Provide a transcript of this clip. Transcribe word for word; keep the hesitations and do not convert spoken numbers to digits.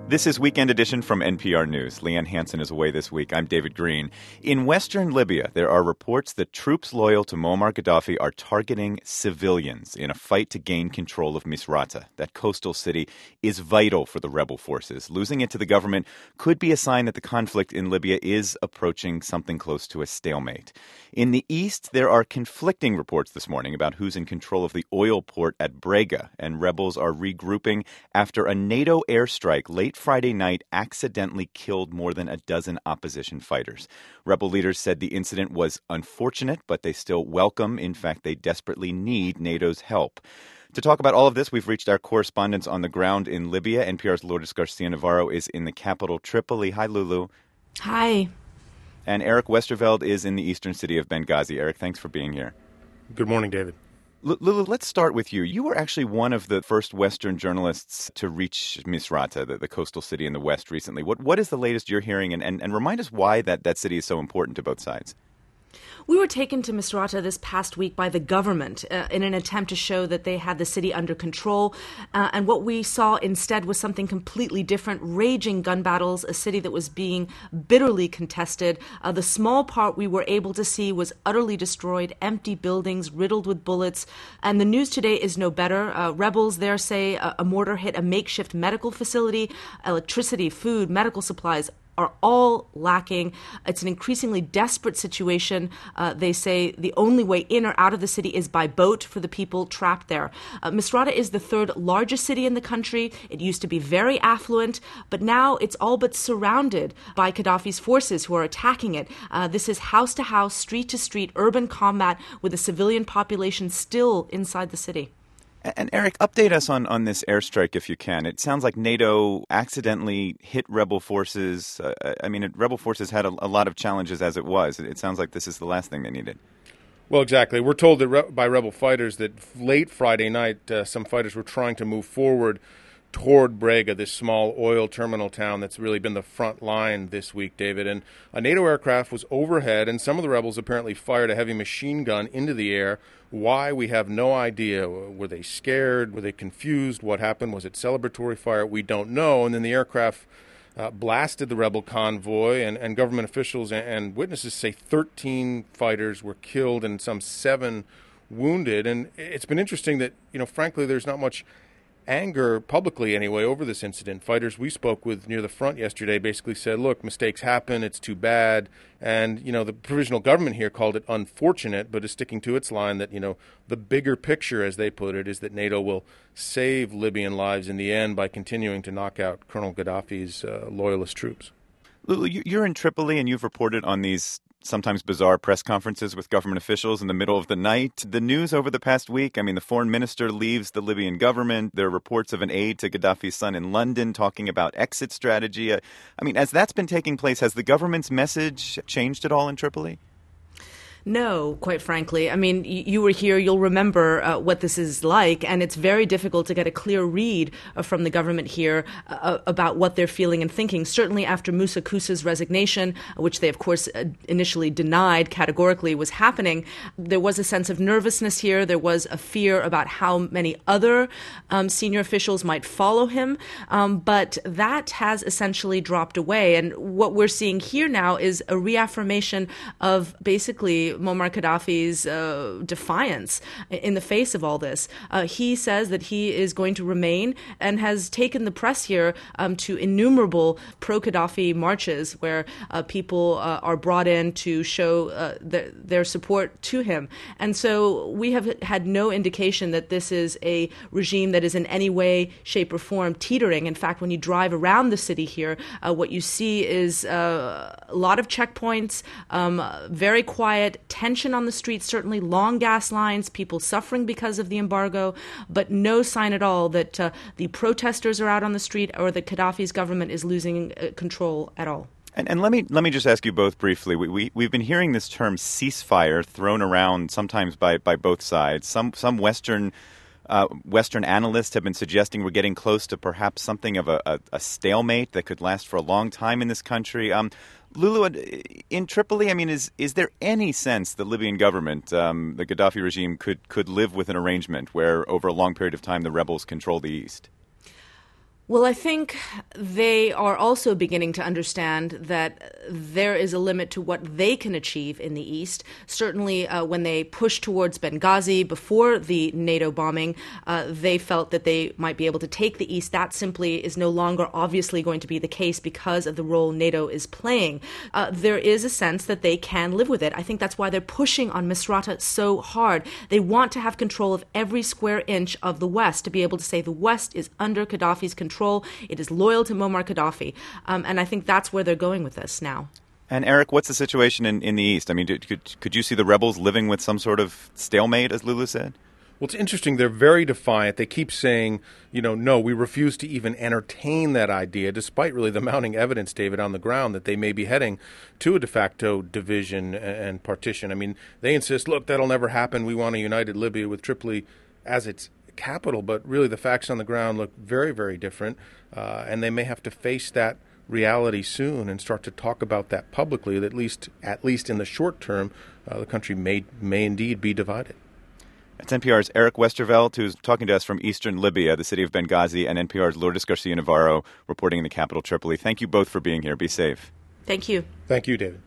This is Weekend Edition from N P R News. Leanne Hansen is away this week. I'm David Green. In western Libya, there are reports that troops loyal to Muammar Gaddafi are targeting civilians in a fight to gain control of Misrata. That coastal city is vital for the rebel forces. Losing it to the government could be a sign that the conflict in Libya is approaching something close to a stalemate. In the east, there are conflicting reports this morning about who's in control of the oil port at Brega, and rebels are regrouping after a NATO airstrike late Friday night accidentally killed more than a dozen opposition fighters. Rebel leaders said the incident was unfortunate, but they still welcome, in fact, they desperately need NATO's help. To talk about all of this, we've reached our correspondents on the ground in Libya. N P R's Lourdes Garcia-Navarro is in the capital, Tripoli. Hi, Lulu. Hi. And Eric Westerveld is in the eastern city of Benghazi. Eric, thanks for being here. Good morning, David. L- Lulu, let's start with you. You were actually one of the first Western journalists to reach Misrata, the, the coastal city in the west, recently. What What is the latest you're hearing? And, and, and remind us why that, that city is so important to both sides. We were taken to Misrata this past week by the government uh, in an attempt to show that they had the city under control. Uh, and what we saw instead was something completely different, raging gun battles, a city that was being bitterly contested. Uh, the small part we were able to see was utterly destroyed, empty buildings riddled with bullets. And the news today is no better. Uh, rebels there say a, a mortar hit a makeshift medical facility, electricity, food, medical supplies are all lacking. It's an increasingly desperate situation. Uh, they say the only way in or out of the city is by boat for the people trapped there. Uh, Misrata is the third largest city in the country. It used to be very affluent, but now it's all but surrounded by Gaddafi's forces who are attacking it. Uh, this is house to house, street to street, urban combat with the civilian population still inside the city. And Eric, update us on, on this airstrike if you can. It sounds like NATO accidentally hit rebel forces. Uh, I mean, it, rebel forces had a, a lot of challenges as it was. It, it sounds like this is the last thing they needed. Well, exactly. We're told that re- by rebel fighters that late Friday night, uh, some fighters were trying to move forward toward Brega, this small oil terminal town that's really been the front line this week, David. And a NATO aircraft was overhead, and some of the rebels apparently fired a heavy machine gun into the air. Why, we have no idea. Were they scared? Were they confused? What happened? Was it celebratory fire? We don't know. And then the aircraft uh, blasted the rebel convoy, and, and government officials and, and witnesses say thirteen fighters were killed and some seven wounded. And it's been interesting that, you know, frankly, there's not much anger, publicly anyway, over this incident. Fighters we spoke with near the front yesterday basically said, look, mistakes happen, it's too bad. And, you know, the provisional government here called it unfortunate, but is sticking to its line that, you know, the bigger picture, as they put it, is that NATO will save Libyan lives in the end by continuing to knock out Colonel Gaddafi's uh, loyalist troops. Lulu, you're in Tripoli and you've reported on these sometimes bizarre press conferences with government officials in the middle of the night. The news over the past week, I mean, the foreign minister leaves the Libyan government. There are reports of an aide to Gaddafi's son in London talking about exit strategy. Uh, I mean, as that's been taking place, has the government's message changed at all in Tripoli? No, quite frankly. I mean, y- you were here, you'll remember uh, what this is like, and it's very difficult to get a clear read uh, from the government here uh, about what they're feeling and thinking. Certainly after Musa Kusa's resignation, which they, of course, uh, initially denied categorically was happening, there was a sense of nervousness here. There was a fear about how many other um, senior officials might follow him, um, but that has essentially dropped away. And what we're seeing here now is a reaffirmation of basically Muammar Gaddafi's uh, defiance in the face of all this. Uh, he says that he is going to remain and has taken the press here um, to innumerable pro-Gaddafi marches where uh, people uh, are brought in to show uh, th- their support to him. And so we have had no indication that this is a regime that is in any way, shape, or form teetering. In fact, when you drive around the city here, uh, what you see is uh, a lot of checkpoints, um, very quiet, tension on the streets, certainly long gas lines, people suffering because of the embargo, but no sign at all that uh, the protesters are out on the street or that Gaddafi's government is losing uh, control at all. And, and let me let me just ask you both briefly. We, we we've been hearing this term ceasefire thrown around sometimes by, by both sides. Some some Western uh, Western analysts have been suggesting we're getting close to perhaps something of a, a, a stalemate that could last for a long time in this country. Um, Lulu, in Tripoli, I mean, is is there any sense the Libyan government, um, the Gaddafi regime, could could live with an arrangement where over a long period of time the rebels control the east? Well, I think they are also beginning to understand that there is a limit to what they can achieve in the East. Certainly, uh, when they pushed towards Benghazi before the NATO bombing, uh, they felt that they might be able to take the East. That simply is no longer obviously going to be the case because of the role NATO is playing. Uh, there is a sense that they can live with it. I think that's why they're pushing on Misrata so hard. They want to have control of every square inch of the West, to be able to say the West is under Gaddafi's control. It is loyal to Muammar Gaddafi. Um, and I think that's where they're going with this now. And Eric, what's the situation in, in the East? I mean, did, could, could you see the rebels living with some sort of stalemate, as Lulu said? Well, it's interesting. They're very defiant. They keep saying, you know, no, we refuse to even entertain that idea, despite really the mounting evidence, David, on the ground that they may be heading to a de facto division and partition. I mean, they insist, look, that'll never happen. We want a united Libya with Tripoli as its capital, but really the facts on the ground look very, very different, uh, and they may have to face that reality soon and start to talk about that publicly. That at least, at least in the short term, uh, the country may may indeed be divided. It's N P R's Eric Westervelt, who's talking to us from eastern Libya, the city of Benghazi, and N P R's Lourdes Garcia Navarro reporting in the capital, Tripoli. Thank you both for being here. Be safe. Thank you. Thank you, David.